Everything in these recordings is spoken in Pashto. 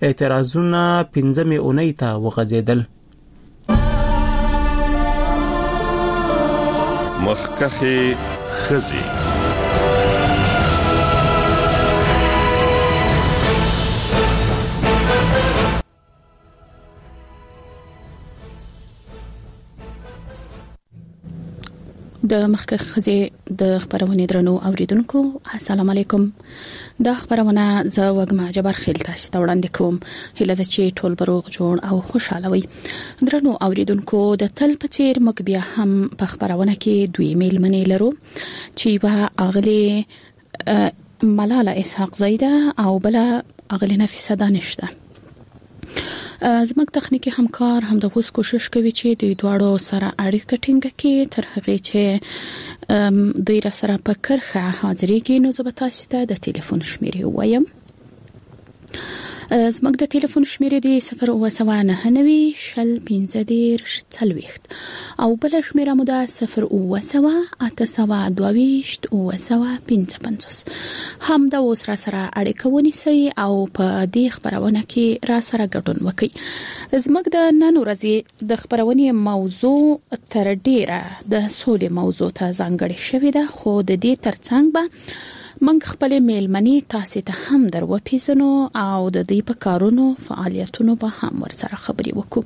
اعتراضونه 15 اونۍ ته وغځیدل. مخکخي خزي د مخکخ خزي د خبرونه درنو اوریدونکو السلام علیکم. د خبرونه ز وګما جبر خیل تاسو ته وړاندې کوم. هله د چی ټول بروغ جوړ او خوشاله وي. درنو اوریدونکو د تل پچیر مګ بیا هم په خبرونه کې دوی میل منی لرو چې وا اغلی ملاله اسحاق زیده او بلا اغلی نفیسه دانشته. زموږ تخنیکی همکار هم د اوس کوشش کوي چې د دواړو سره اړیکه ټینګه کړي تر هغه چې دوی را سره په کرخه حاضرې کې نو زه به تاسو ته د ټلیفون شمیرې وایم. زموږ د ټلیفون شمیرې دی 029 شل 15 40 او بل شمیره مو ده 0 822 55 هم دا اوس را سره اړیکه ونیسئ او په دې خبرونه کې را سره ګډون وکړئ. زموږ د نن ورځې د خبرونې موضوع تر ډیره د سولې موضوع ته ځانګړې شوې ده خو د دې ترڅنګ به منګ خپل میلمنی تاسو ته هم درو پیژنو او د دې په کارونو فعالیتونو به هم ورسره خبري وکړو.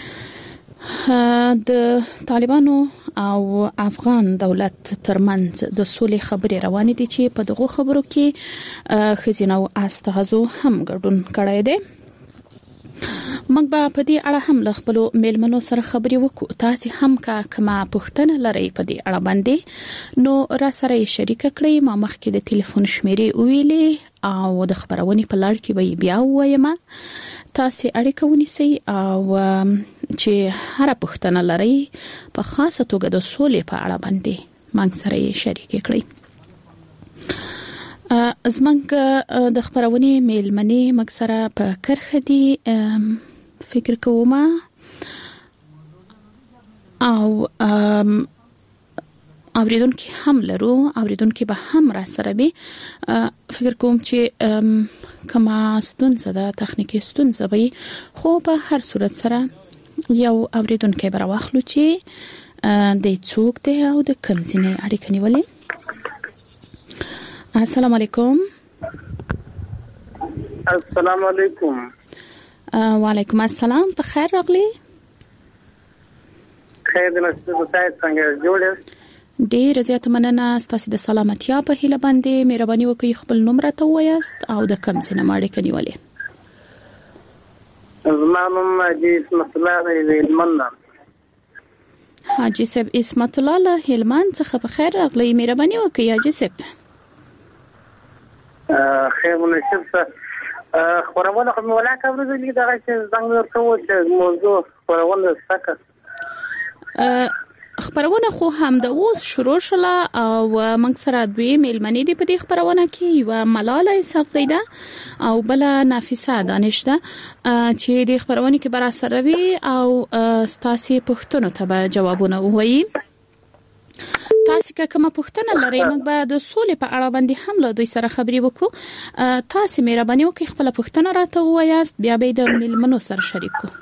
د طالبانو او افغان دولت ترمنځ د سولې خبرې روانې دي چې په دغه خبرو کې خزینه او استهزو هم ګډون کړی دی. موږ به په دې اړه هم له خپل میلمنو سره خبرې وکړو. تاسو هم کما پوښتنه لرئ په دې اړه باندې نو را سره شریک کړئ. ما مخکې د ټلیفون شمیرې ویلې او د خبرونې په لړ کې به بیا وایم. تاسو اړیکه ونیسئ او چې هر پوښتنه لرئ په خاصه توګه د سولې په اړه باندې موږ سره شریک کړئ. زمنګ د خبرونې میلمنې موږ سره په کرخه دي فکر کوم او اوریدونکو هم لرو. اوریدونکو به هم را سره به فکر کوم چې کما ستونزه ده تخنیکی ستونزه وي خو په هر صورت سره یو اوریدونکو به راوخلو چې د څوک دی او د کوم ځای اړیکه نیولې. السلام علیکم. السلام علیکم. وعلیکم السلام. په خیر راغلی. خیر دې مستو تاسو څنګه جوړ؟ ډیر زیات مننه ستاسو د سلامتیا په هیله باندې مهرباني وکړئ خپل نوم راته وایاست او د کوم ځای نه اړیکه نیولې. زما نوم حاجی اسمت الله هلمند. حاجی صاحب اسمت الله هلمند څخه په خیر راغلی. مهرباني وکړئ حاجی صاحب. خیر منشف خبرونه کوم ولا کوم دې دا چې څنګه ورکو چې موضوع خبرونه سکه خبرونه خو هم د اوس شروع شله او موږ سره دوی میلمنې دي په دې خبرونه کې یو ملاله اسحاق زیده او بل نفیسه دانشته چې د خبرونه کې برا سره وي او ستاسو پوښتنو ته به جوابونه وایي. تاسو کومه پوښتنه لرئ موږ به د سولې په اړه باندې هم له دوی سره خبرې وکړو. تاسو مهرباني وکړئ خپل پوښتنه راته ووایاست بیا به د میلمنو سره شریک کو.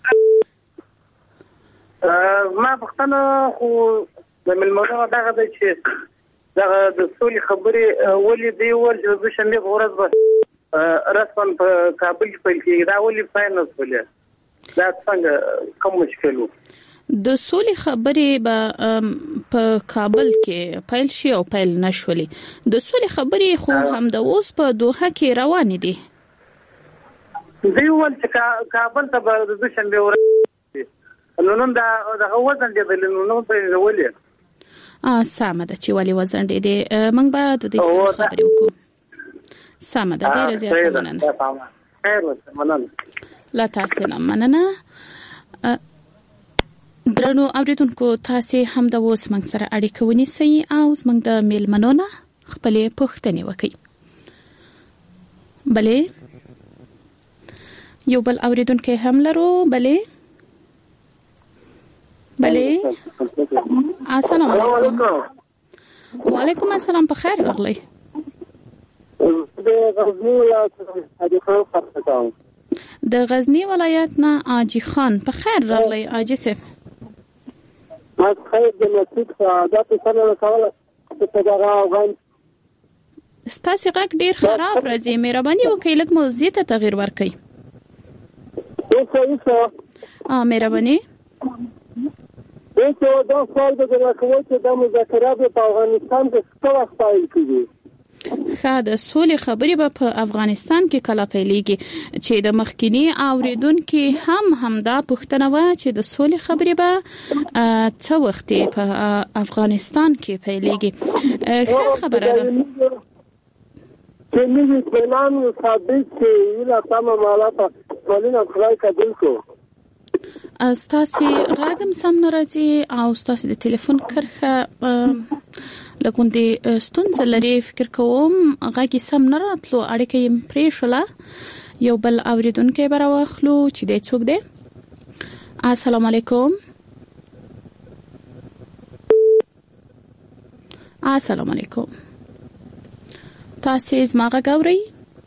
ما پوښتنه خو د میلمنو دغه د چې دغه د سولې خبرې ولې دی ول چې شنبه ورځ به رسمن په کابل کې دا ولې فاینل ولې دا څنګه کوم مشکل وو؟ د سولې خبرې به په کابل کې پیل شي او پیل نشولې. د سولې خبرې خو هم د اوس په دوحه کې روانې دي. دی ول چې کابل ته به د شنبه ورځ نو دا وزن دی نو په ولې سامه د چې ولې وزن دی موږ به د دې سره خبرې وکړو. سامه د ډیره زیاته مننه. خیر مننه. لا تاسو نه مننه. درنو اوریدونکو تاسو هم د اوس موږ سره اړیکه ونیسئ او موږ د میلمنو نه خپل پوښتنې وکړئ. بلې یو بل اوریدونکو هم لرو. بلې السلام علیکم. وعلیکم السلام. په خیر راغلی. د غزنی ولایت نه حاجی خان په خیر راغلی حاجی صاحب. ما خیر د مسجد دا په سره وکړه چې دا افغان ستاسو غږ ډیر خراب راځي، مهرباني وکړئ لږ موضوع ته تغیر ورکړئ. مهرباني دا سوال د راکوي چې د مذاکرات په افغانستان کې څه وخت پیل کیږي؟ د سولې خبرې به په افغانستان کې کله پیلېږي چې د مخکینی اوریدونکو همدا پوښتنه و چې د سولې خبرې به څه وخت په افغانستان کې پیلېږي. ښه خبره ده چې موږ اعلان ثابت چې یلا تمام مالاته ولنه خدای قبول کو. استاسي غاګم سم ناراضي او استاسي د ټلیفون کرخه لکوندې ستونزه لري، فکر کوم غاګي سم نه راتلو، اړیکه یې پرې شوله. یو بل اوریدونکو به راوخلو چې د څوک دی. السلام علیکم. السلام علیکم. تاسو زما غږ اورئ؟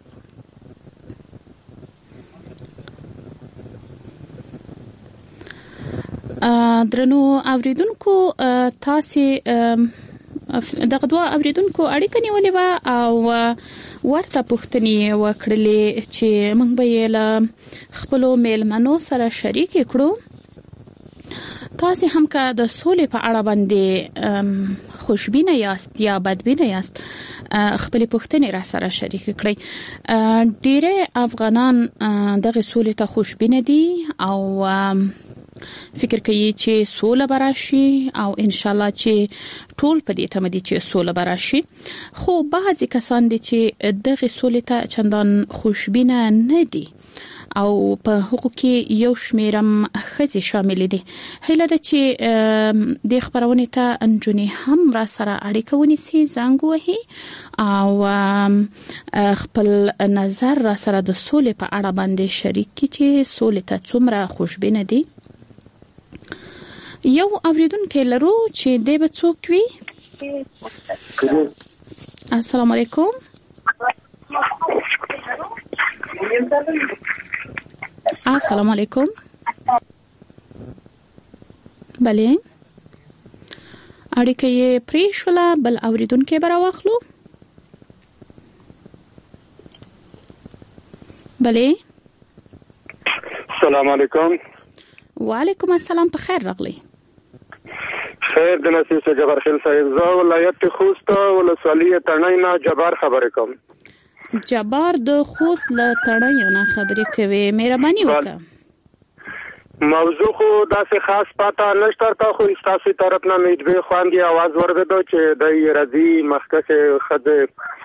درنو اوریدونکو تاسو دغه دوه اوریدونکو اړیکه نیولې و او ورته پوښتنې وکړلې چې موږ به یې له خپل میلمنو سره شریک کړو. تاسو هم که د سولې په اړه باندې خوشبینه یاست یا بدبینه یاست خپل پوښتنې را سره شریک کړئ. ډېر افغانان دغه سولې ته خوشبینه دي او فکر کوي چې سوله براشي او ان شاء الله چې ټول په دې تمه دي چې سوله براشي. خو بعضی کسان دي چې دغه سولې ته چندان خوشبینه نه دي او په حقوق کې یو شمیرم خزي شامل دي. هله د چې د خبرونه ته انجونی هم را سره اړیکه ونیسي، زنګ وهي او خپل نظر را سره د سولې په اړه باندې شریک کی چې سولې ته څومره خوشبینه دي. یو اوریدونکو لرو چې د به څوک وي. السلام علیکم. السلام علیکم. بله اړیکه یې پرې شوله، بل اوریدونکو به راوخلو. بله السلام علیکم. وعلیکم السلام، په خیر راغلی. خیر د نصیب جبار خیل صاحب، زه ولایت خوست ولسوالۍ تڼۍ نه جبار خبرې کوم. جبار د خوست له تڼۍ نه خبرې کوي، مهرباني وکړه. موضوع خو داسې خاص پاته نشته، خو تاسو طرف نه میډوي خواندي आवाज ورغدو چې د رضی مخکې خدای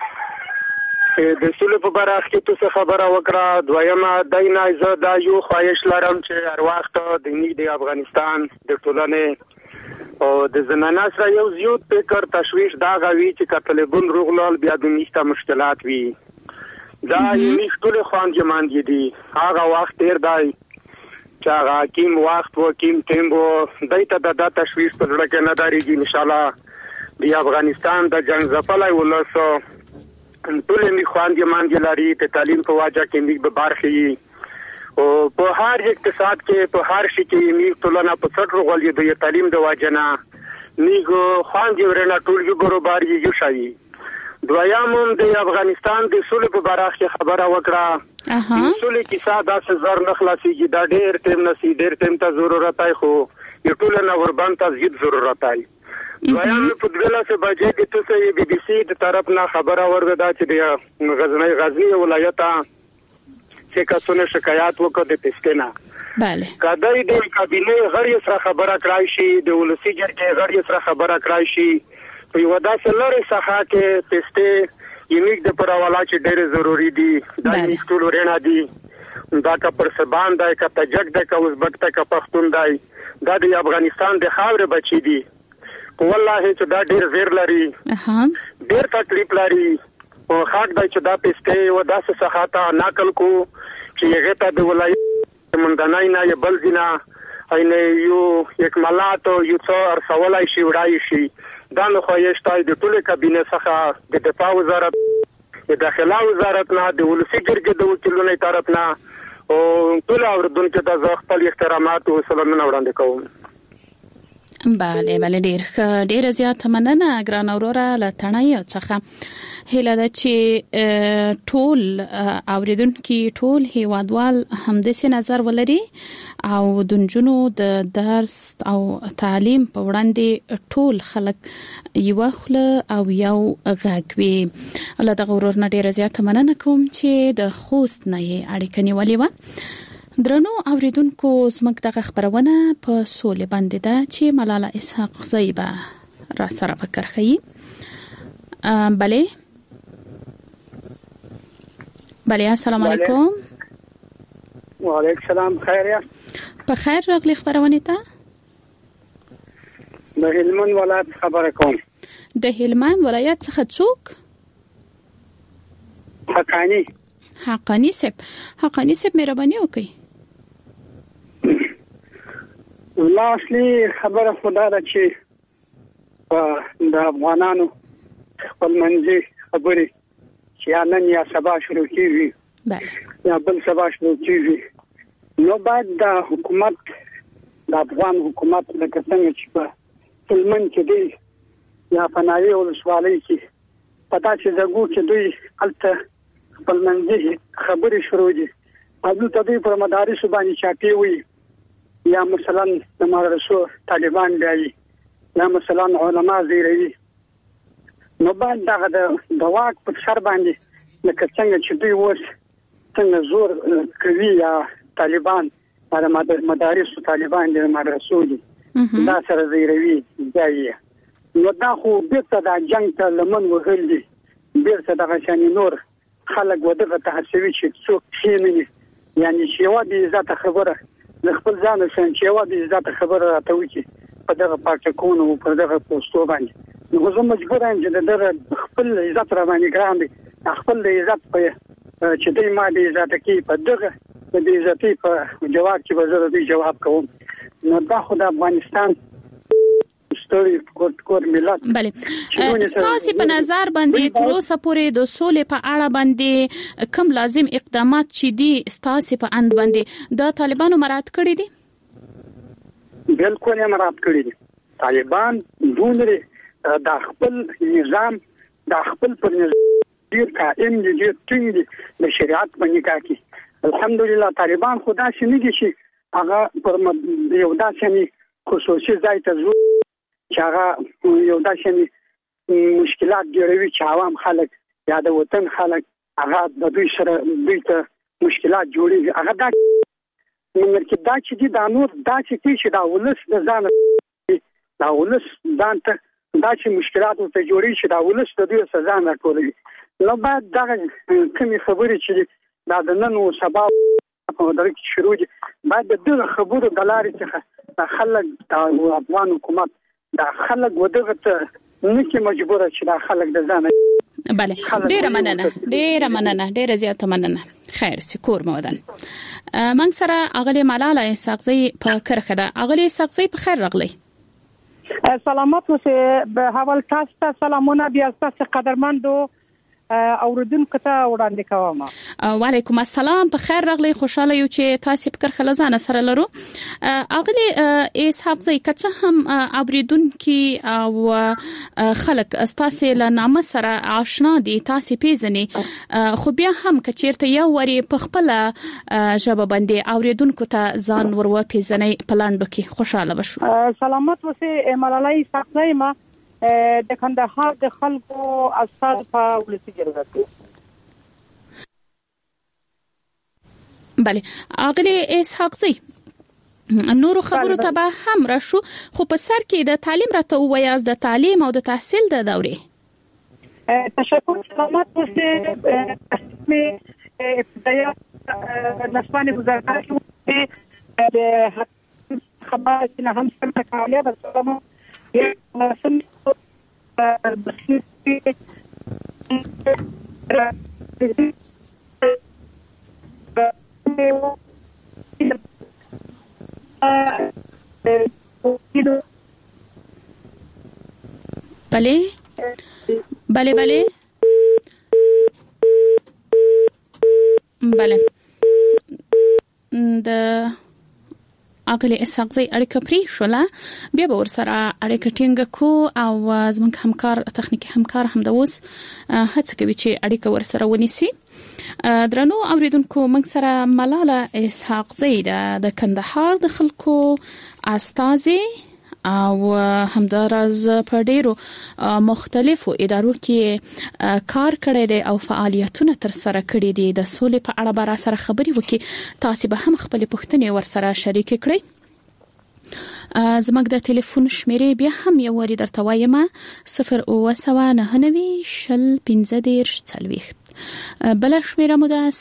د سولې په اړه کې خبره وکړه. دویمه دینه زه دا یو خواهش لرم چې هر وخت د افغانستان د ټولنې او د زنانه سره یو زیات فکر تشویش دا غوي چې کتلبون روغلال بیا د میشته مشکلات وي. دا یې ټول خوان جمان دي هغه وخت تیر دی چې هغه کیم وخت و کیم ټیم و دایته د تشویش په لړ کې نه داريږي. ان شاء الله د افغانستان د جنگ ځپلای ولسو ټول می خوان جمان لري ته تعلیم په واجه کې می به برخي او په هر اقتصاد کې په هر شي کې می ټولنه په څټ روغلي د تعلیم د واجنه میګو خوان جوړنه ټول یو برابر یو شي. دویم د افغانستان د سولې په اړه خبره وکړه. سولې کیسه د سزار نخلاصيږي، دا ډېر ټیم نسی ډېر ټیم ته ضرورت دی، خو یو ټول نه وربان ته زیات ضرورت دی. دویم په دغه څه بجې د تاسو بي بي سي د طرف نه خبره ورغدا چې د غزنی ولایت چې کسونه شکایت وکړ د پښتنه. bale کدی د کابینه غړي سره خبره کړای شي، د ولسی جرګې غړي سره خبره کړای شي په یو داسې لارې څخه کې پښته یمیک د پرواله چې ډېر ضروری دي. دا ټول ورنه دي، دا کا پر سبان دا کا تجک دا کا ازبک دا کا پښتون دا د افغانستان د خاور بچی دي. والله چې دا ډېر زیر لري، ډېر تکلیف لري او خاک دا چې دا پښته و داسې څخه تا نقل کو چې هغه ته د ولایت مندنای نه بل دینا اینه یو یک ملاتو یو څو ارسولای شي وړای شي. دا نو خوښتای د ټول کابینه څخه د دفاع وزارت، د داخله وزارت نه، د ولسی جرګې د وکیلونو طرف نه او ټول اوردونکو ته خپل احترامات او سلامونه وړاندې کوم. بله ډیر زیات مننه ګران اورورا لټنای څخه هله د چې ټول اوریدونکو ټول هیوادوال همداسې نظر ولري او د جنونو د درس او تعلیم په وړاندې ټول خلک یو خله او یو غاګوي. الله د غرور نه ډیر زیات مننه کوم چې د خوست نه اړیکه نیولې و. درنو اوریدونکو زموږ دغه خبرونه په سولې باندې ده چې ملاله اسحاق زیبا را سره فکر کوي. بله السلام علیکم. وعلیکم السلام. خیر یا په خیر راغلی خبرونه ته د هلمند ولایت خبره کوم. د هلمند ولایت څخه څوک؟ حقانی صاحب مهرباني وکړئ. اصلي خبره خدا ده چې د افغانانو خپل منځي خبرې چې نن یا سبا شروع کیږي یا بل سبا شروع کیږي نو بعد د حکومت د افغان حکومت د څنګه چې په هلمند کې دی یا په ناوې ولسوالۍ کې پتا چې زګو چې دوی الته خپل منځي خبرې شروع دي او د دوی پر مدارس باندې چاپی وي یا مثلا د مدرسو طالبان دی یا مثلا علما زیروي نو بعد دغه د واک په سر باندې لکه څنګه چې دوی وس څنګه زور کوي یا طالبان د مدارسو طالبان د مدرسو دي دا سره زیروي دی نو دا خو بیرته د جنگ ته لمن وغل دي بیرته دغه شان نور خلک ودغه تحسوي چې څوک کینی یعنی چې یو د عزت خبره د خپل ځان سره چې یو د عزت خبره راته وکړي په دغه پارټکونو په دغه پوسټو باندې نو زه مجبور یم چې دغه خپل عزت را باندې ګران دي خپل عزت په چې دوی ما د عزت کې په دغه د عزت په جواب کې به زه دوی جواب کوم نو دا خو د افغانستان ستوري کور ملت. بله ستاسو په نظر باندې تر اوسه پورې د سولې په اړه باندې کوم لازم اقدامات چې دي ستاسو په اند باندې د طالبانو مراعات کړی دي؟ بالکل یې مراعات کړی دي. طالبان دونه د خپل نظام د خپل پر ډیر قائم دي ډیر ټینګ دي د شریعت باندې کاږي. الحمدلله طالبان خدا شنیږي چې هغه پر یو داسې خصوصي ځای ته ځو چې هغه یو داسې مشکلات جوړوي چې عوام خلک یا د وطن خلک هغه د دوی سره دوی ته مشکلات جوړوي هغه دا نو دا چې دي دا نور دا چې دا ولس د ځان دا ولس ځان ته دا چې مشکلات ورته جوړوي چې دا ولس د دوی سزا نه کوي نو بعد دا کومې خبرې چې دا د نن او سبا په درک شروع دي بعد دغه خبرو د لارې څخه خلک د افغان حکومت دا خلک ودغه ته نکي مجبوره چې دا خلک د ځان. بله ډیره مننه ډیره زیاته مننه. خیر سکور مودن من سره اغلی ملاله اسحاق زی په کرخه ده. اغلی اسحاق زی په خیر راغلی. سلامات اوسه به حوال تاسو ته سلامونه بیا تاسو قدرمندو اوردونکو ته وړاندې کوم. وعلیکم السلام په خیر راغلی. خوشاله یو چې تاسو په کرخه لزانه سره لرو. اغلی اسحاق زی کڅه هم اوریدونکو او خلک تاسو له نامه سره آشنا دي تاسو پیژني خو بیا هم کچیرته یو وری په خپل ژبه باندې اوریدونکو ته ځان ورو پیژني پلاندو کې خوشاله بشو. سلامات اوسه ملاله اسحاق زی ما د کندهار د خلکو استاد په ولسی جرګه کې. بله اغلی اسحاق زی نور خبرو ته به هم راشو خو په سر کې د تعلیم راته وایاز د تعلیم او د تحصیل د دورې. تشکر. سلامات اوسه ابتدایي نسواني گزارش د خبر چې هم څنګه کاوله د سلام بله د اغلی اسحاقزی اړیکه پری شوله بیا به ورسره اړیکه ټینګه کو او زموږ همکار تخنیکی همکار هم د اوس هڅه کوي چې اړیکه ورسره ونیسي. درنو اوریدونکو موږ سره ملاله اسحاقزی د کندهار د خلکو استازي او همدارز په ډیرو مختلفو ادارو کې کار کړی دی او فعالیتونه تر سره کړی دي. د سولې په اړه به را سره خبري وکړي. تاسو به هم خپل پوښتنې ورسره شریک کړئ. زموږ د ټلیفون شمیرې بیا هم یو وری درته وایم 099 شل 15 40 بل شمیره مو ده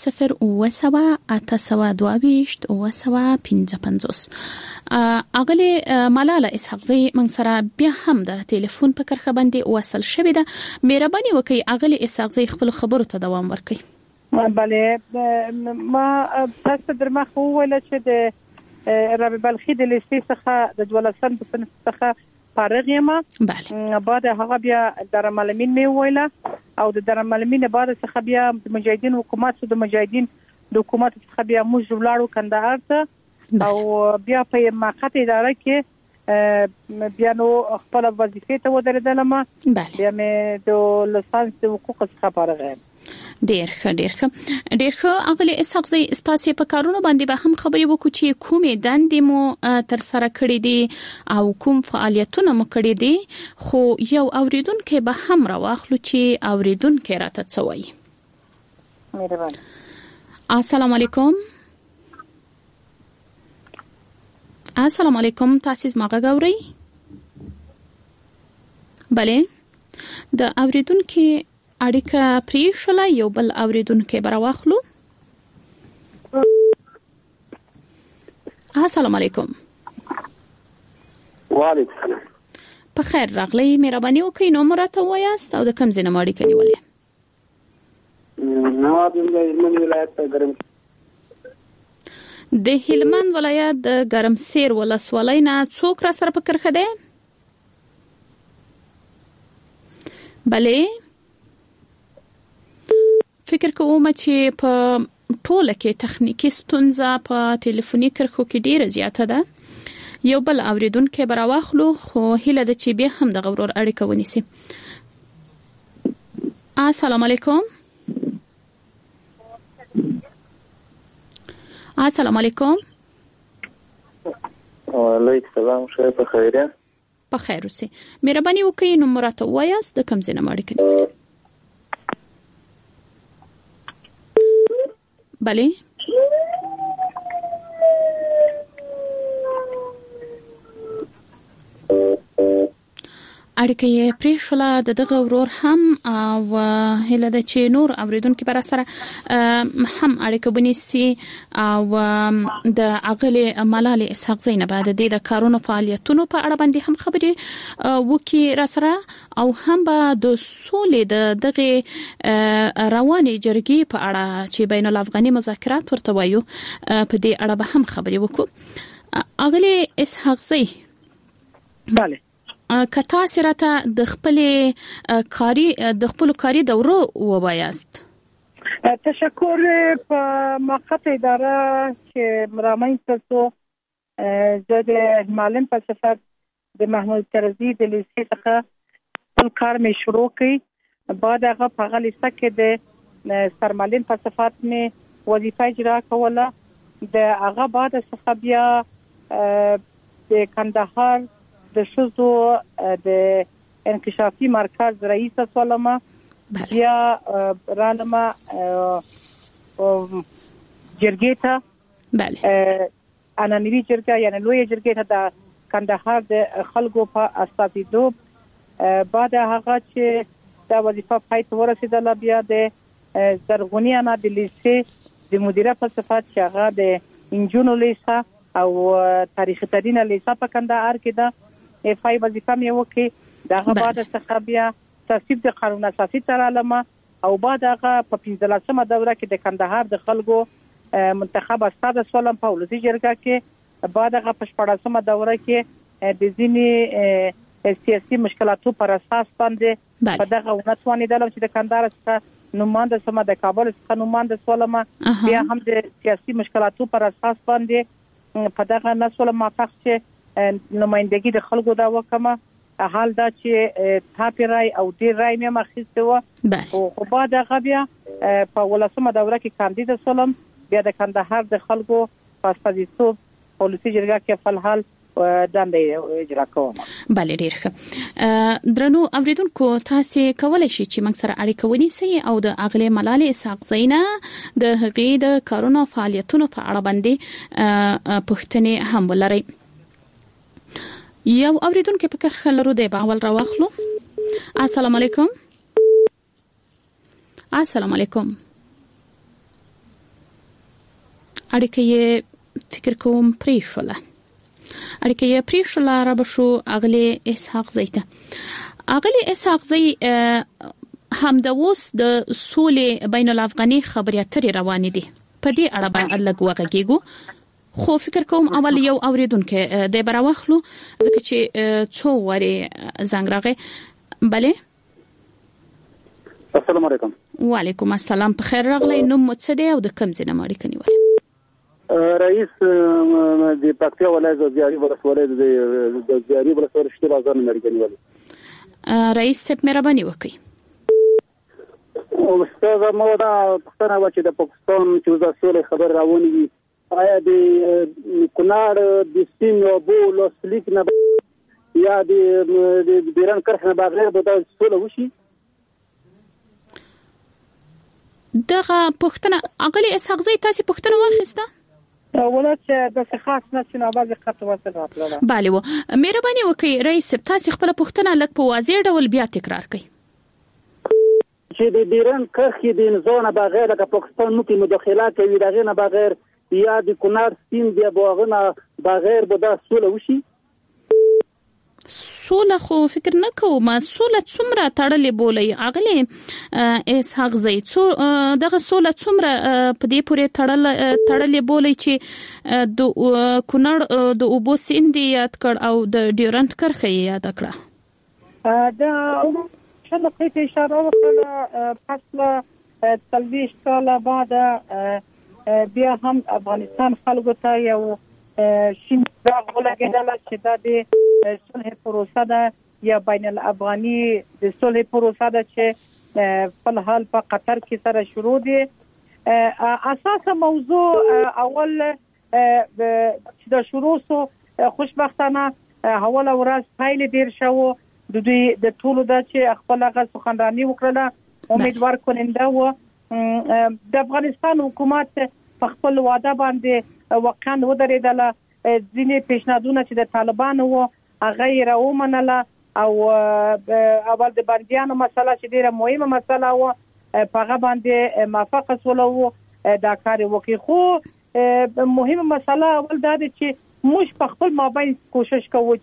09822 اغلی ملاله اسحاقزی من سره بیا هم د ټلیفون په کرخه باندې وصل شوې ده. مهرباني وکړئ اغلی اسحاقزی خپل خبرو ته دوام ورکړئ. بله ما تاسو درمخ وویل چې د ربی بلخی د لیستې څخه د 12 صنف څخه فارغ یم. بله بعد هغه بیا درملمین می ویله او د درملمین بعد څخه بیا د مجاهدین حکومت د مجاهدین د حکومت څخه بیا موږ ولاړو کندهار ته او بیا په ماقت اداره کې بیا نو خپل وظیفه ته ودرېدلم. بیا مې د لسانس د حقوق څخه فارغ یم. ډیر ښه اغلی اسحاقزی استاسي په کارونو باندې به هم خبري وکړو چې کومې دندې مو تر سره کړې دي او کوم فعالیتونه مو کړې دي. خو یو اوریدونکو به هم راواخلو چې اوریدونکو راته څه وایي. مهرباني. السلام علیکم. السلام علیکم. تاسو زما غږ اورئ؟ بله د اوریدونکو اړیکه پری شوله. یو بل اوریدونکو به راواخلو. السلام علیکم. وعلیکم السلام. په خیر راغلی. مهرباني وکړئ نوم راته ووایاست او د کوم ځای نه مو اړیکه نیولې؟ د هلمند ولایت د ګرمسیر ولسوالۍ نه څوک را سره په کرخه ده؟ بله فکر کوم چې په ټوله کې تخنیکی ستونزه په ټلیفوني کرخو کې ډیره زیاته ده. یو بل اوریدونکو به راواخلو خو هیله ده چې به هم د غوړور اړیکه ونیسي. السلام علیکم. السلام علیکم. وعلیکم السلام. ښه په خیر یې؟ په خیر اوسئ. مهرباني وکړئ نوم راته ووایاست د کوم ځای نه اړیکه نیولې؟ بله اړیکه یې پرې شوله د دغه ورور هم او هیله ده چې نور اوریدونکو بر سره هم اړیکه ونیسي او د اغلی ملاله اسحاقزی نه بعد د کارونو فعالیتونو په اړه باندې هم خبري وکي را سره او هم به د سولې د دغه رواني جرګې په اړه چې بین الافغاني مذاکرات ورته وایو په دې اړه به هم خبري وکړو. اغلی اسحاقزی بله کتا سره د خپل کاری دورو ووایاست. تشکر په مقطع اداره چې مرامین تاسو زه د معلم فلسفه د محمود طرزي د لیسې څخه خپل کار مې شروع کړ. بعد هغه په هغه لیسه کې د سرمعلم فلسفات مې وظیفه اجرا کوله. د هغه بعد څخه بیا د کندهار د شوزو د انکشافي مرکز رئیس سوالما بیا رانما جرګه بله انانوي جرګه یعنی لوی جرګه ته د کندهار د خلکو په استازیتوب بعد هغه چې دا وظیفه پای ته ورسېدله بیا د زرغونی انا د لیسې د مدیره فلسفه چې هغه د انجونو لیسه او تاریخ تدین لیسه په کندهار کې ده افای وظیفه مې وکړه. دغه بعد څخه بیا تصویب د قانون اساسي تر علامه او بعد هغه په 15مه دوره کې د کندهار د خلکو منتخب استاد سولم په ولسی جرګه کې بعد هغه په 14مه دوره کې د ځینی سیاسي مشکلاتو پر اساس باندې په دغه ونتوانې دلم چې د کندهار څخه نوماند سم د کابل څخه نوماند سولم بیا هم د سیاسي مشکلاتو پر اساس باندې په دغه نسول موافق چې نمائندګي د خلکو دا وکمه حال دا چې تاپی رای او ډیر رای مې مخېسته و او په دغه بیا په ولسمه دوره کې کاندید سولم بیا د کندهار د خلکو په استازیتوب پالیسي جرګه کې فعال دندې اجرا کوم. بله ډیر ښه. درنو اوریدونکو تاسو کولای شئ چې موږ سره اړیکه ونیسئ او د اغلې ملالۍ اسحاق زینه د هغې د کارونو فعالیتونو په اړه باندې پوښتنې هم ولرئ. یو اوریدونکو په کار لرو دی باول راوخلو. السلام علیکم. السلام علیکم. اړیکه یې فکر کوم پریښوله. اړیکه یې پریښوله را بشو اغلې اسحاق زیته. اغلې اسحاق زی هم د اوس د سولې بین الافغاني خبرې اترې روانې دي. په دې اړه به لږ وغږیږو. خو فکر کوم اول یو اوریدونکو د براوخلو ځکه چې څو وری زنګ راغی. بله. السلام علیکم. وعلیکم السلام. په خیر راغلی. نوم مو څه دی او د کوم ځای نه اړیکه نیولې؟ رئیس د پکتیا ولایت د زیاري ولسوالۍ د زیاري ولسوالۍ شته بازار نه اړیکه نیولې. رئیس صاحب مهرباني وکړئ. استاد مو دا پښتنه و چې د پاکستان چې د سولې خبر راونی وي آیا د کونړ د سیم او بول سلیک نه یا د بیران کرخ نه بغیر به سولې وشي؟ دغه پښتنه اغلی اسحاق زی تاسو پښتنه واخیسته؟ ولات د خاص نشنه بازي خط وصل راپلل. bale و مهرباني وکړئ رئیس تاسو خپل پښتنه لک په واضح ډول بیا تکرار کړئ. چې د بیران کرخې د نظام بغیر د پاکستان نو کې مداخله کوي دغه نه بغیر یا د کونړ سیم دی بوغنه بغیر به د سولې وشي؟ سوله خو فکر نه کوم. سوله څومره تړلې بولې اغلی اسحاق زی دغه سوله څومره په دې پورې تړلې بولې چې د کونړ د اوبو سیند یاد کړ او د ډیورنټ کرښه یاد کړه. دا شنو کې اشاره وکړه پس تلويش کاله بعد بیا هم افغانستان خلکو ته یو شین راغ ولګیدل چې د صلح پروسه ده یا بین الافغاني د صلح پروسه ده چې په حال په قطر کې سره شروع دي. اساسه موضوع اول چې د شروع سو خوشبختانه حواله ورځ فایل ډیر شو د دوی د ټولو د چې خپل غږ سخنرانی وکړه امیدوار کننده و د افغانستان حکومت په خپل وعده باندې واقعا ودرېدل. ځینې پیشنهادونه چې د طالبانو و هغه یې راومنله او اول د بندیانو مسله چې ډیره مهمه مسله و په هغه باندې موافقه سوله دا کار وکړي. خو مهمه مسله اول دا ده چې موږ په خپل مابین کوشش کوو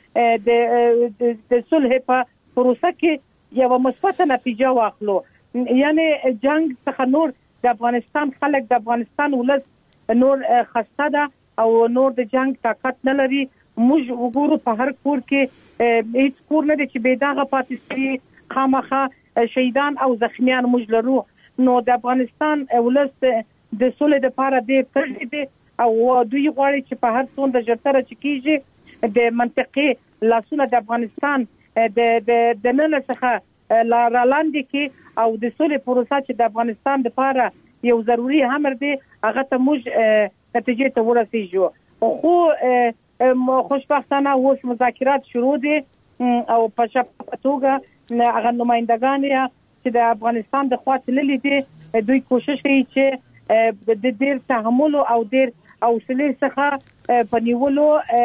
چې د صلح په پروسه کې یو مثبت نتیجه واخلو. یعنی جنگ څخه نور د افغانستان خلک د افغانستان ولس نور خسته ده او نور د جنگ طاقت نه لري. موږ وګورو په هر کور کې هیڅ کور نه دی چې بيداغه پاتې شي خامخه شهیدان او زخمیان موږ لرو. نو د افغانستان ولس د سولې لپاره ډېر تږي دي او دوی غواړي چې په هر څون د جرتره چکیږي د منطقي لاسونه د افغانستان د نن څخه لارالاندې کې او د سولې پروسه چې د افغانستان لپاره یو ضروري امر دی هغه ته موږ نتیجه ته ورسېږو. خو خوشبختانه اوس مذاکرات شروع دي او په شفافه توګه هغه نمائندگان چې د افغانستان د خوا تللي دي دوی کوشش کوي چې د ډیر تحمل او ډیر حوصله څخه په نیولو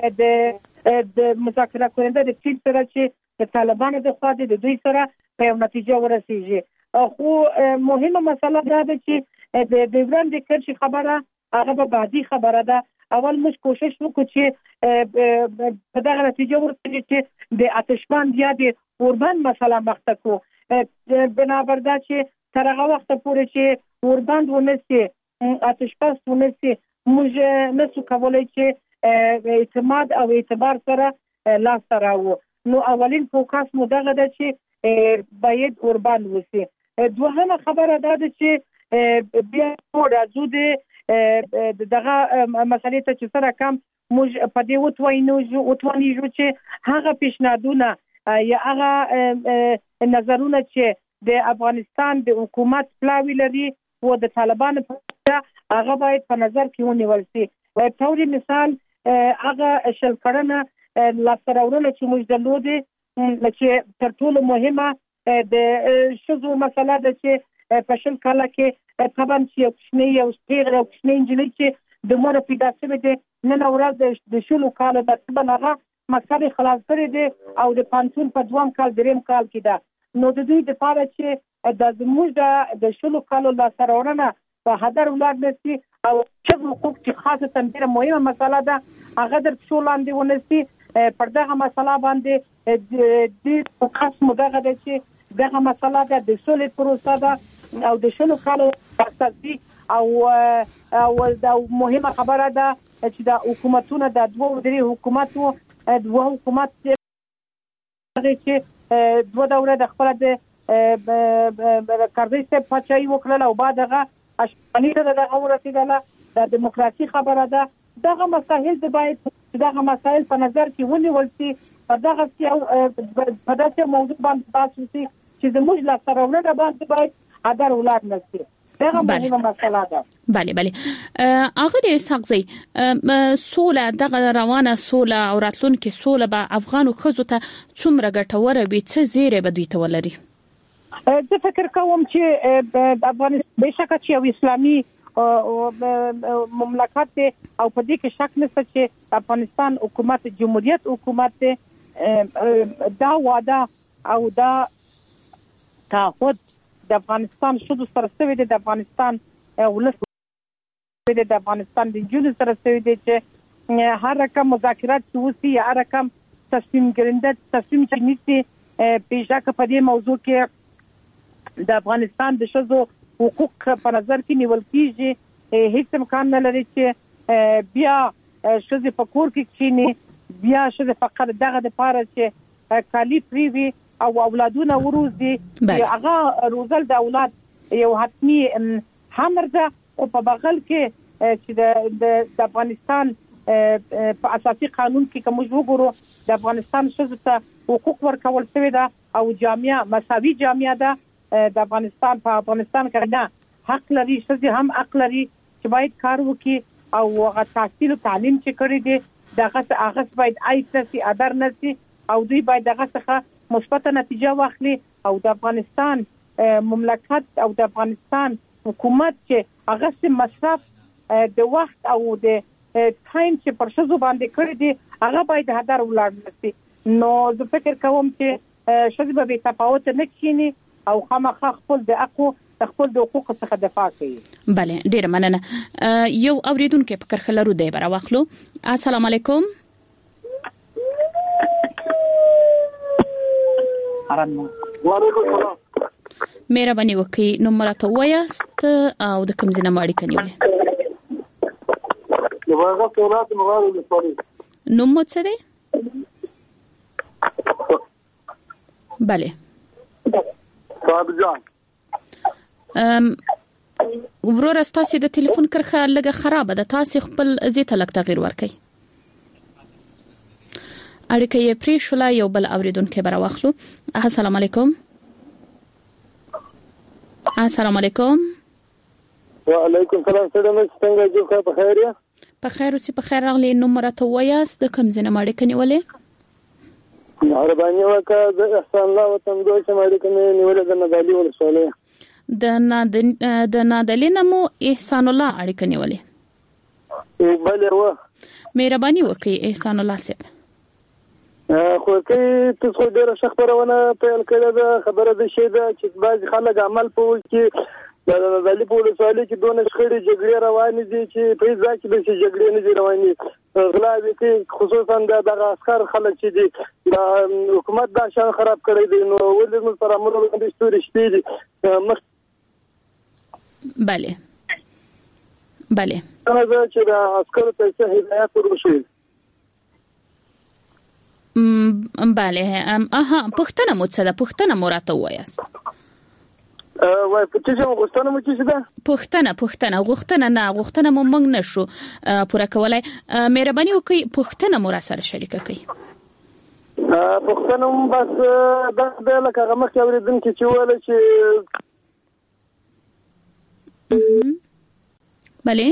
د مذاکره کولو د ټیم سره چې د طالبانو د خوا د دوی سره په یو نتیجه ورسېږي. خو مهمه مسله دا ده چې د ډیورنډ کرښې خبره هغه به بعدي خبره ده. اول موږ کوشش وکړو چې په دغه نتیجه ورسېږي چې د آتشبند یا د اوربند مسله مخته کړو. بنابر دا چې تر هغه وخت پورې چې اوربند ونسي آتشبس ونسي موږ نسو کولای چې اعتماد او اعتبار سره لاس راوړو. نو اولین فوکس مو دغه ده چې باید اوربند وسی. دوهمه خبره ده چې بیا راځو دغه مسلې ته چې سره کم موږ په دې وتوانیږو چې هغه پیشنهادونه یا هغه نظرونه چې د افغانستان د حکومت پلاوی لري او د طالبانو په هغه باید په نظر کې ونیول شي. په مثال هغه شل کړنه لاسراورونه چې موږ درلودې چې تر ټولو مهمه د شذو مسله ده چې په شل کاله کې طبعا چې یو کوچنی انجلۍ چې د مور پیدا شوې ده نن ورځ د شلو کاله د طبعا هغه مکتب خلاص کړی دی او د پانتون په دوام کال دریم کال کې ده. نو د دوی لپاره چې د زموږ د شلو کالو لاسراورونه په هدر ولادت نشي او چې حقوق چې خاصه ډیره مهمه مسله ده هغه در څو لاندې ونسي پر دغه مسله باندې د خاص مدغه ده چې دغه مسله ده د سولې پروسه ده او د شلو کالو اساسي او د مهمه خبره ده چې د حکومتونو د دوه درې حکومتو دوه حکومت چې دوه دوره د خپل د کارځي په پچای وکړل او بعد هغه اشپنی ته دغه ورسېدله د دیموکراسي خبره ده. دغه مسائل د باید دغه مسائل په نظر کې ونیول شي په دغه په داسې موضوع باندې بحث وشي چې زموږ لاسراورونه باندې باید هدر ولاد نشي. دغه مهمه مسله ده. بله هغه ساقزي سوله دغه روانه سوله او راتلونکي سوله به افغانو خزو ته څومره ګټوره وي څه زیره به دوی ته ولري؟ زه فکر کوم چې د افغانستان بشکه چې یو اسلامي مملکت دی او په دې کې شک نشته چې افغانستان حکومت جمهوریت حکومت دی. دا وعده او دا تعهد د افغانستان شودو سره سوي دي د افغانستان ولس د افغانستان د جنوب سره سوي دي چې هر رقم مذاکرات وسی هر رقم تصمیم چې نیسي پیشاکه په دې موضوع کې د افغانستان د شذو حقوق په نظر کې نیول کیږي. هیڅ امکان نه لري چې بیا شذ په کور کې کینی بیا شذ فقط دغه د پاره چې کالی پریوي او اولادونه وروزي هغه روزل د اولاد یو حتمی امر ده او په بغل کې چې د افغانستان په اساسي قانون کې کوم وګورو د افغانستان شذو ته حقوق ورکول شوی ده او جامعه مساوي جامعه ده د افغانستان په افغانستان کې نه حق لري شذ هم حق لري چې باید کار وکړي او هغه تحصیل او تعلیم چې کړی دی دغه هغه باید عیب نشي ادر نشي او دوی باید دغه څخه مثبت نتیجه واخلي او د افغانستان مملکت او د افغانستان حکومت چې هغه سم مصرف د وخت او د ټایم چې پر شذو باندې کړی دی هغه باید هدر ولاړ نشي. نو زه فکر کوم چې شذ به تفاوت نه کینی او خامخا خپل د حقوق څخه دفاع کوي. بله ډیر مننه. یو اوریدونکو په کرخلرو دی برا واخلو. السلام علیکم. وعلیکم السلام. مهرباني وکړئ نوم راته وایاست او د کوم ځای نه اړیکه نیولې؟ هغه ټولات مغارو لپاره نوم مو څه دی؟ بله صاحب جان ورور تاسو د ټلیفون کرخه لګه خراب ده تاسو خپل زیته لګ تغیر ورکړئ. اړیکه یې پرې شوله یو بل اوریدونکو برا واخلو. السلام علیکم. السلام علیکم. وعلیکم السلام. څنګه جو په خیر یا په خیر اوسې په خیر راغلی. نوم راته وایاست د کوم ځای نه اړیکه نیولې؟ مهرباني وکړه د احسان الله وطن دوی چې اړیکه نیولې د نادعلي ولسوالۍ د نادعلي نمو احسان الله اړیکه نیولې؟ بله و مهرباني وکړئ احسان الله صاحب. خو کې تاسو ډیره خبرونه پیل کړې ده خبره ده شي ده چې بعض خلک عمل کوي چې د نادعلي په ولسوالۍ کې دونه شخړې جګړې روانې دي چې په ځکه د جګړې نه دي روانې غلاوي کې خصوصا د عسكر خلک چې دي د حکومت دا شان خراب کړی دی نو ولې موږ سره موږ د ستوري شته دي. بله دا چې د عسكر ته څه هدایت ورشي. بله پښتنه مو څه ده پښتنه مو راته وایاست؟ وای په څه غوښتنه مو چې ده غوښتنه مو موږ نشو پوره کولای. مهرباني وکړئ پوښتنه مو را سره شریک کړئ. پوښتنه مو بس دا لکه هغه مخکې اورېدونکي چې وویل چې بله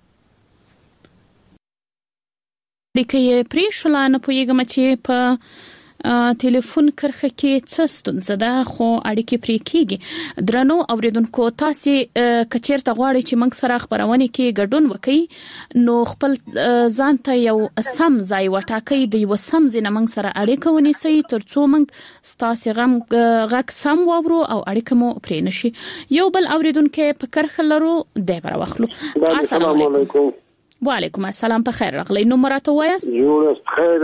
لیکې پریښولا نه پوهیږم چې په ټلیفون کرخه کې څه ستونزه ده خو اړیکې پرې کیږي. درنو اوریدونکو تاسو کچیرته غواړئ چې موږ سره خبرونه کې ګډون وکړي نو خپل ځان ته یو سم ځای وټاکئ د یو سم ځای موږ سره اړیکه ونیسئ ترڅو موږ تاسو غږ سم واورو او اړیکه مو پرې نشي. یو بل اوریدونکو په کرخه لرو دی بر واخلو. السلام علیکم. وعلیکم السلام په خیر راغلی. نو مرته وایاست؟ جوړ خیر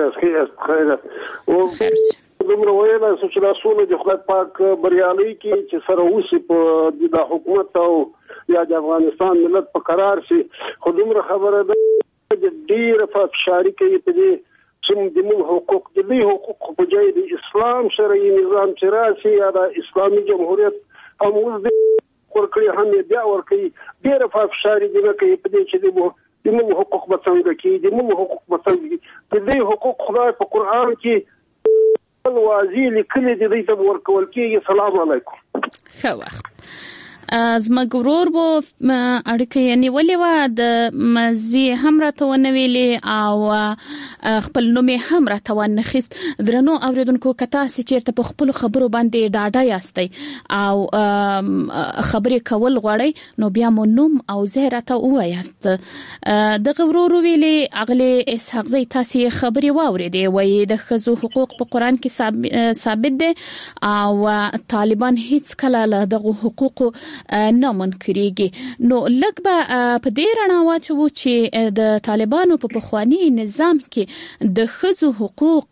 او دومره ویل چې رسول د خدای پاک بریالي کې چې سره اوسې په د حکومت او یا د افغانستان ملت په قرار شي خو دومره خبره ده چې ډیره فشاري کوي په دې چې د حقوق د حقوق په ځای د اسلام شرعي نظام چې راشي یا د اسلامي جمهوریت هم اوس د ورکړي هم بیا ورکړي ډیره فشاري دی کوي په دې چې د حقوق بڅنګ کې د حقوق بڅنګ د دې حقوق خدای په قران کې الوازی لیکلي دي د ورکول کېږي. سلام علیکم. ښه وخت زموږ ورور وو اړیکه یې نیولې وه د مزي هم راته ونه ویلې او خپل نوم یې هم راته ونه خیست. درنو اوریدونکو که تاسو چیرته په خپلو خبرو باندې ډاډه یاستئ او خبرې کول غواړئ نو بیا مو نوم او ځای راته ووایاست. دغه ورور ویلې اغلې اسحاق زی تاسو خبرې واورېدې وایي د ښځو حقوق په قرآن کې ثابت دي او طالبان هیڅ کله له دغه حقوقو نه منکرېږي. نو لږ به په دې رڼا واچوو چې د طالبانو په پخواني نظام کې د ښځو حقوق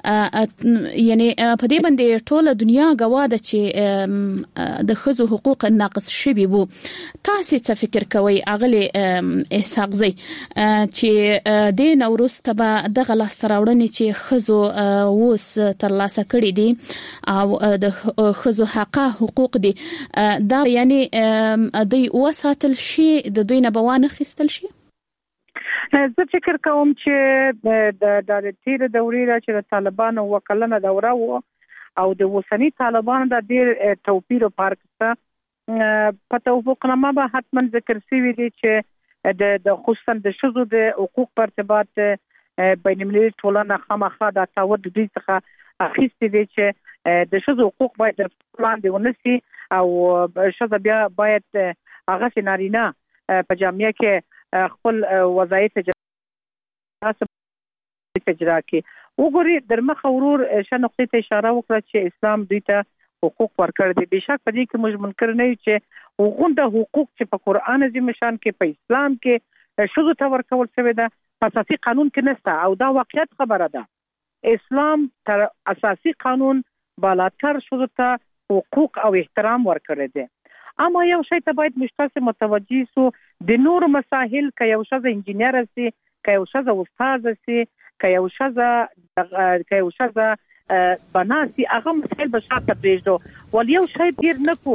یعنی په دې باندې ټوله دنیا ګواه ده چې د ښځو حقوق ناقص شوي وو. تاسو څه فکر کوئ اغلې اسحاق زی چې د نوروسته به دغه لاسته راوړنې چې ښځو اوس ترلاسه کړي دي او د ښځو حقوق دي دا یعنی دوی وساتل شي د دوی نه بوانه خستل شي؟ زه فکر کوم چې د تیر دورې را چې د طالبانو وکلنه دوره و او د وسنی طالبانو د ډیر توپیر او فرق څه په توافقنامه به حتما ذکر شوی دی چې د خصوصا د شذو د حقوق په ارتباط بین المللي ټولنه خامخا د تعهد دوی څخه اخیستي دي چې د شذو حقوق باید د پلان دی ونسي او شذ بیا باید هغه نارینه په جامعه کې خپل وظایف اجرا کوي. وګوري درمخ ورور شنقطه ته اشاره وکړه چې اسلام دوی ته حقوق ورکړي دي. بشک په دې کې موږ منکر نه یو چې وګونده حقوق چې په قران عظیم شان کې په اسلام کې شذو ته ورکول شوی ده اساسي قانون کې نشته او دا واقعیت خبره ده. اسلام تر اساسي قانون بالاتر شذو ته حقوق او احترام ورکړي دي. اما یو شی ته باید مشترک متوجي سو د نور مسائل ک یو شذ انجینر سي ک یو شذ استاد سي ک یو شذ بناسي هغه مسائل به شاته پریږدو ول یو شی ډیر نه کو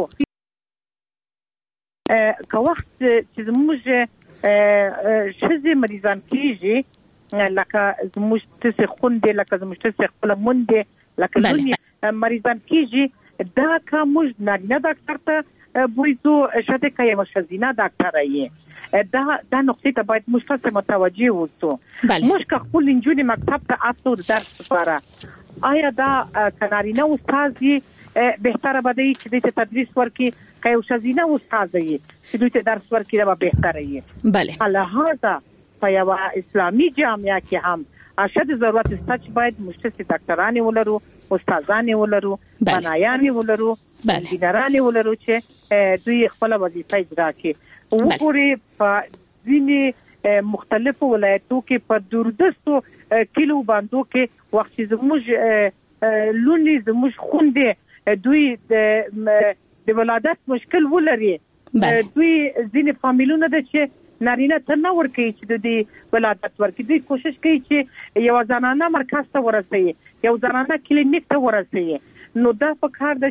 که وخت چې زموږ شذ مریضان کیږي لکه زموږ څه خوندې لکه زموږ څه خپل مونډه لکه مریضان کیږي دا کومج نارینه ډاکټر ته بویزو شته کې یو شذینه ډاکټر یې دا نقطه ته باید مشترک متوجي وو. مشکل خپل انجونی مکتب ته اصل درس لپاره آیا دا کنارینه استاد بهتره بده چې د تدریس ورکي که یو شذینه استاد یې چې دوی ته درس ورکي دا بهتره یې. بله لہذا په یو اسلامي جامعه کې هم اشد ضرورت است چې باید مشترک ډاکټرانه ولرو استادانه ولرو بنایانه ولرو انجینرانه ولرو چې دوی خپل وظیفه اجرا کړي. وګوري په ځینې مختلفو ولایتو کې په دوردستو کیلو باندې کې وخت زموږ لونی زموږ خوندې دوی د ولادت مشکل ولري. دوی ځینې فامیلونه د چې نارینه ته نه ورکوي چې د ولادت ورکړي. دوی کوشش کوي چې یو زنانه مرکز ته ورسوي یو زنانه کلینیک ته ورسوي. نو دا په کار ده چې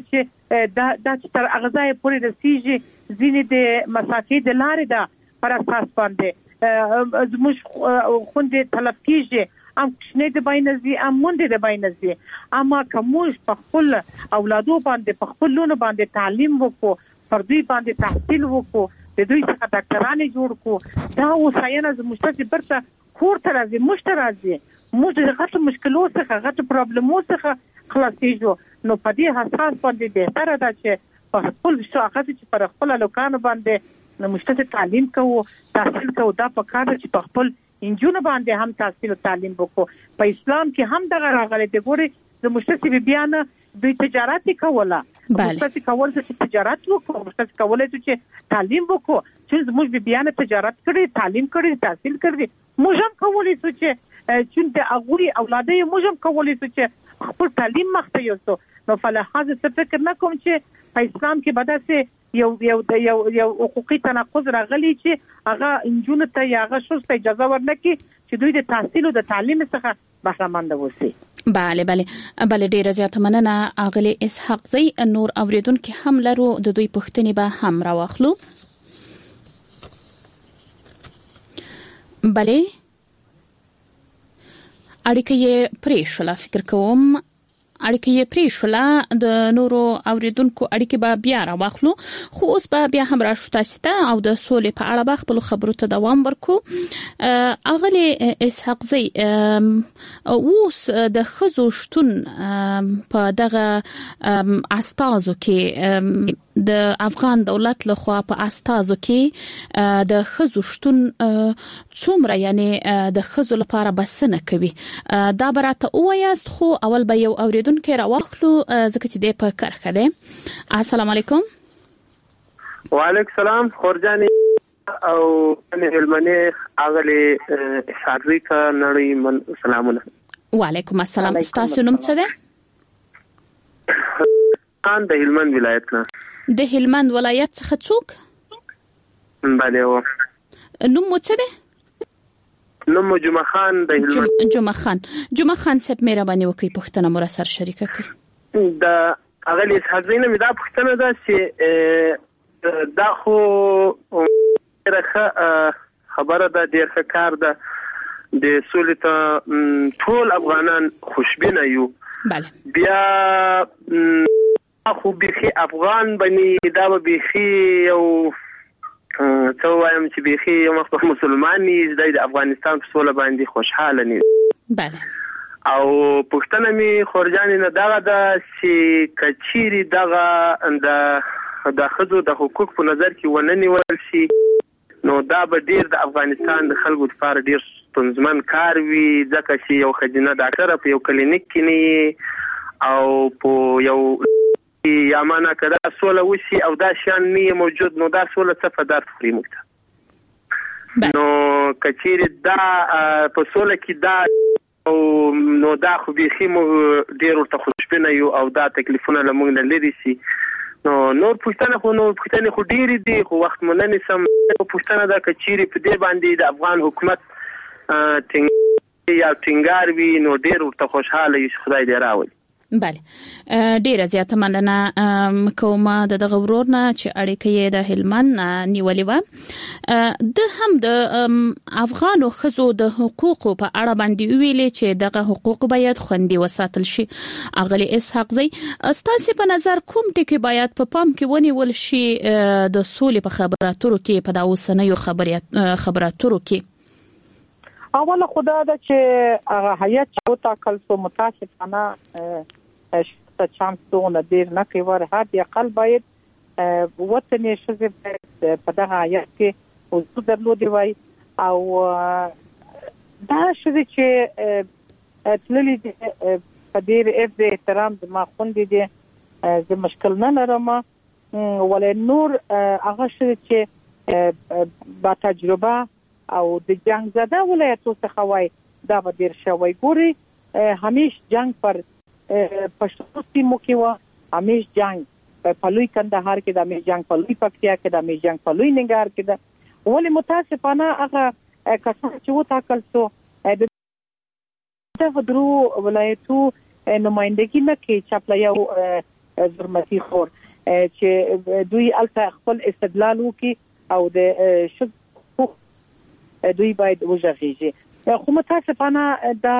دا چې تر اغزای پورې رسیږي ځینې د مسافې د لارې دا پر اساس باندې زموږ خوندې طلب کیږي ام کشنه د باینزي ام مونږ د باینزي اما کومش په خپل اولادو باندې په خپل لونو باندې تعلیم وکړو پر دوی باندې تحصیل وکړو د دوی څخه ډاکټران جوړ کړو دا وساینه زموږ ته برته کور ته راځي مشترازي موږ د غټ مشکلو څخه غټ پرابلمو څخه خلاصيږو نو په دې حساس باندې بهتره ده چې په خپل شاغت چې پر خپل لوکان باندې نو مشته تعلیم کوو تحصیل کوو دا په کار چې په خپل انجونو باندې هم تحصیل او تعلیم وکړو په اسلام کې هم دغه راغلي د ګوري د مشته بیان دوی تجارت کوله مشته کول چې تجارت وکړو مشته کولای چې تعلیم وکړو چې زموږ بیان تجارت کړي تعلیم کړي تحصیل کړي موږ هم کولای چې د اغوري اولادې موږ هم کولای چې خپل تعلیم مخته یوسو نو فلحاظ څه فکر نه کوم چې په اسلام کې بداسه یو حقوقي تناقض راغلی چې هغه انجونو ته هغه شوس ته اجازه ورنکي چې دوی د تحصیل او د تعلیم څخه بهره مند وسی. بله ډیره زیاته مننه اغلی اسحاق زی نور اوریدونکو هم لرو د دوی پوښتنې به هم راوخلو. بله اړیکه یې پریښوله فکر کوم اړیکه یې پریښوله د نورو اوریدونکو اړیکه به بیا راوخلو خو اوس به بیا هم راشو تاسو ته او د سولې په اړه به خپل خبرو ته دوام ورکو. اغلی اسحاق زی اوس د خزو شتون په دغه استازو کې د افغان دولت لخوا په استازو کې د خزو شتون څومره یعنی د خزو لپاره بسنه کوي دا براته اویاست خو اول به یو اوریدونکو راوخلو ځکه چې د په کرخه ده. السلام علیکم. وعلیکم السلام خورجانی او هلمنی اغلی اسحاقزی کا نړۍ من سلامونه. وعلیکم السلام. تاسو نوم څه ده؟ خان د هلمند ولایت نه. د هلمند ولایت څخه څوک؟ بله و. نوم مو څه ده؟ نوم جمعه خان د هلمند. جمعه خان صاحب مهرباني وکړئ پوښتنه مو سره شریکه کړئ. د اغلی اسحاقزی نه دا پوښتنه ده چې دا خو خبره ده ډیر ښه کار ده د سولې ته ټول افغانان خوشبینه یو. بله بیا خو بيخي افغان بني دا بيخي یو څو وایم چې بيخي یو مخ مسلمان نه د افغانستان په سوله باندې خوشاله نه. بله او پښتنه می خورجان نه دغه د چې کچيري دغه د خزو د حقوق په نظر کې ونني ول شي نو دا به ډیر د افغانستان د خلکو لپاره ډیر ستونزمن کار وي ځکه چې یو خجنه ډاکټر په یو کلینیک کې نه او په یو یا معنا کړه سوله وشي او دا شان نه موجود نو دا سوله څه فدار خوري موږ نو کچيري دا په سوله کې دا او نو دا خو بيخي مو ډیر ورته خوشبینه یو او دا تکلیفونه لمونږ نه لري سي نو نور پښتنه خو ډیر دي خو وخت مونږ نه سم پښتنه دا کچيري په دې باندې د افغان حکومت ټینګار وی نو ډیر ورته خوشاله یي خدای دې راوړي. بله ډیره زیاته مننه کومه دغه ورورنه چې اړیکه یې د هلمند نیولې و د هم د افغانو خزو د حقوقو په اړه باندې ویلې چې دغه حقوق باید خوندي وساتل شي. اغلی اسحاق زی ستاسو په نظر کوم ټکی باید په پام کې ونیول شي د سولې په خبراتو کې په دا اوسنیو خبراتو کې؟ اوله خدا ده چې هغه هیئت چې وټاکل شو متاسفانه شته چانسونه ډیر نه کوي ور هر اقل باید وطني شزه په دغه هیئت کې حضور درلودي وای او دا شوه چې تللی په ډیر احترام د ما خوندې دي د مشکل نه لرم ولې نور هغه شوه چې با تجربه او د جنگ زده ولایتو څخه وای دا به ډیر شوی ګوري همیش جنگ پر پښتو سیمو کې و همیش جنگ په لوی کندهار کې د همیش جنگ په لوی پکتیا کې د همیش جنگ په لوی ننګرهار کې د ولې متاسفانه هغه کسان چې وټاکل شو د درو ولایتو نمائندګي نه کوي چې خپل یو زرمتي خور چې دوی الته خپل استدلال وکي او د شذ دوی باید وژغېږي خو متاسفانه دا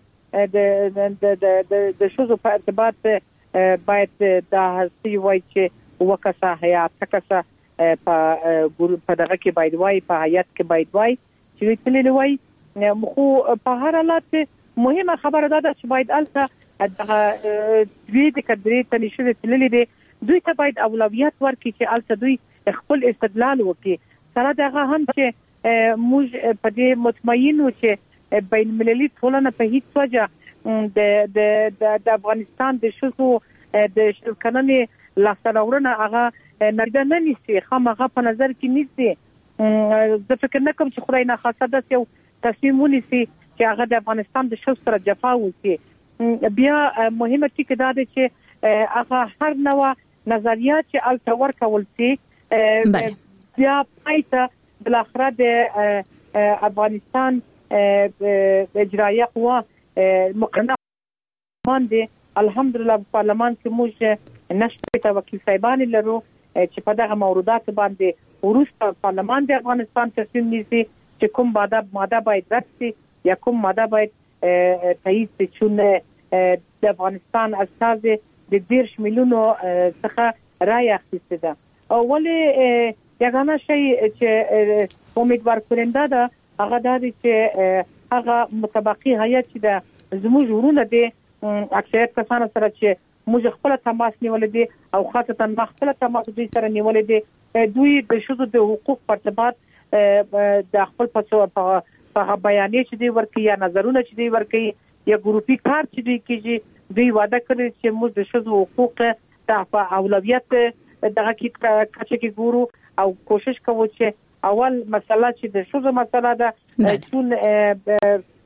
د شذ په ارتباط باید دا هستی وای چې وکاسه حیات تکاسه په دغه کې باید وای په حیات کې باید وای چې تللی وای خو په هر حالت مهمه خبره ده چې باید الته دغه دوی د کډري ته نشي تللی دي دوی ته باید اولویت ورکړي چې الته دوی خپل استدلال وکړي سره دغه هم چې موږ په دې مطمئن و چې بین المللي ټولنه په هیڅ وجه د افغانستان د شذو د شلکنې لاسته هغه نرده نه نیسي خامخا په نظر کې نیسي زه فکر نه کوم چې خدای نه خاصه د یو تصمیم ونیسي چې هغه د افغانستان د شذ سره جفا وکړي بیا مهمه ټکی دا ده چې هغه هر نوع نظریات چې التور کول سي بیا پایته بل اخره د افغانستان اجرایه قوا مقننه باندې الحمدلله په پارلمان کې موږ نشته وکیل صاحبان لرو چې په دغه موضوعات باندې ورسته پارلمان د افغانستان تصمیم نیسي چې کوم ماده باید رد شي یا کوم ماده باید تایید شي چې د افغانستان اساس د 10 میلیونو څخه رای اخیسته ده اولی یگانه شی چې امیدوار کننده ده هغه د چې هغه متبقي هیئت چې د زموږ ورونه دي اکثریت کسانو سره چې موږ خپل تماس نیولې دي او خاصه مخکله تماس دوی سره نیولې دي دوی د شذو د حقوق په ارتباط د خپل په بیانې چې دی ورکي یا نظرونه چې دی ورکي یا ګروپي کار چې دی کیږي دوی وعده کړی چې موږ د شذو حقوق ته اولویت دغه کې ګورو او کوشش کوو چې اول مسله چې د شذو مسله ده چون